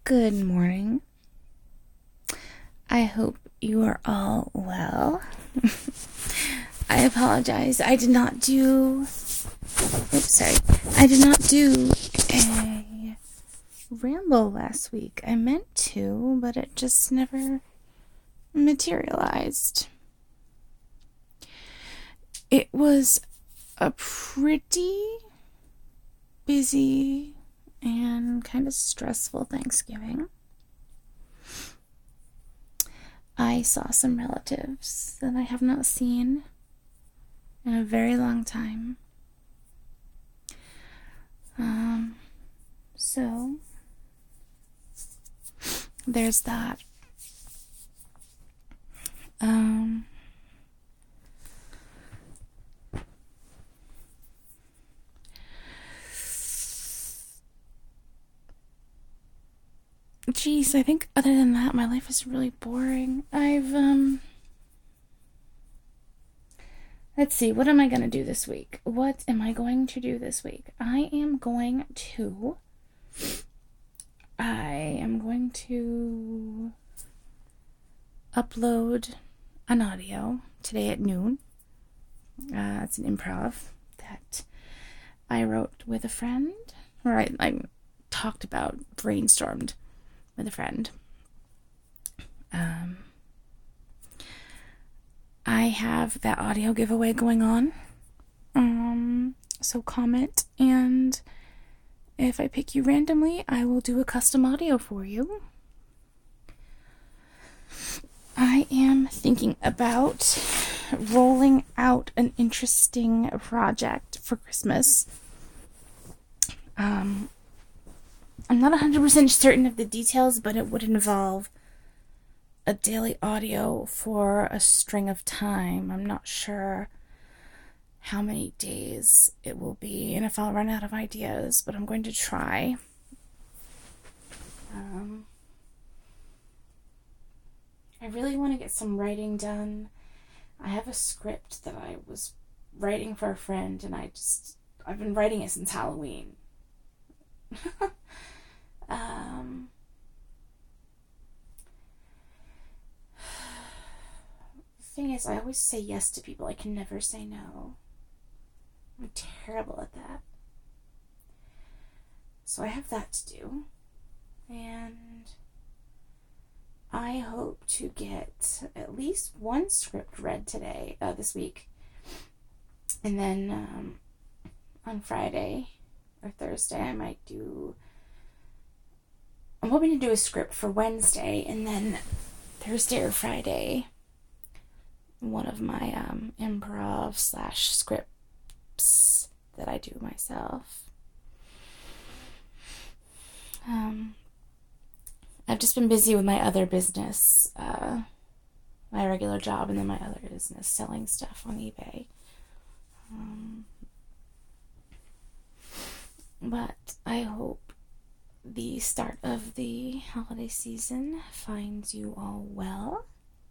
Good morning. I hope you are all well. I apologize. I did not do a ramble last week. I meant to, but it just never materialized. It was a pretty busy and kind of stressful Thanksgiving. I saw some relatives that I have not seen in a very long time. So there's that. Geez, I think other than that, my life is really boring. Let's see, what am I going to do this week? I am going to upload an audio today at noon. It's an improv that I wrote with a friend, or I brainstormed with a friend. I have that audio giveaway going on. So comment, and if I pick you randomly, I will do a custom audio for you. I am thinking about rolling out an interesting project for Christmas. I'm not 100% certain of the details, but it would involve a daily audio for a string of time. I'm not sure how many days it will be and if I'll run out of ideas, but I'm going to try. I really want to get some writing done. I have a script that I was writing for a friend, and I've been writing it since Halloween. The thing is, I always say yes to people. I can never say no. I'm terrible at that. So I have that to do. And I hope to get at least one script read this week. And then on Friday or Thursday, I'm hoping to do a script for Wednesday, and then Thursday or Friday, one of my improv / scripts that I do myself. I've just been busy with my other business, my regular job, and then my other business, selling stuff on eBay. But I hope the start of the holiday season finds you all well.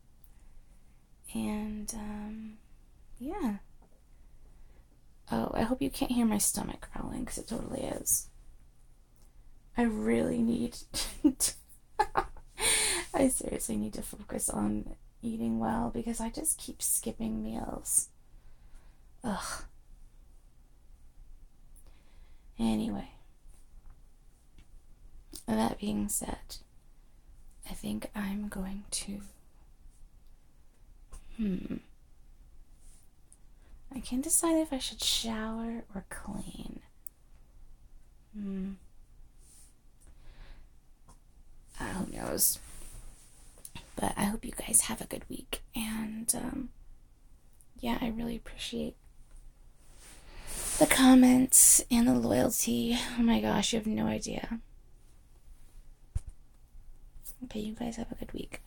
And, yeah. Oh, I hope you can't hear my stomach growling, because it totally is. I really need I seriously need to focus on eating well, because I just keep skipping meals. Ugh. Anyway. That being said, I think I'm going to... I can't decide if I should shower or clean. Who knows? But I hope you guys have a good week. And, yeah, I really appreciate the comments and the loyalty. Oh my gosh, you have no idea. Okay, you guys have a good week.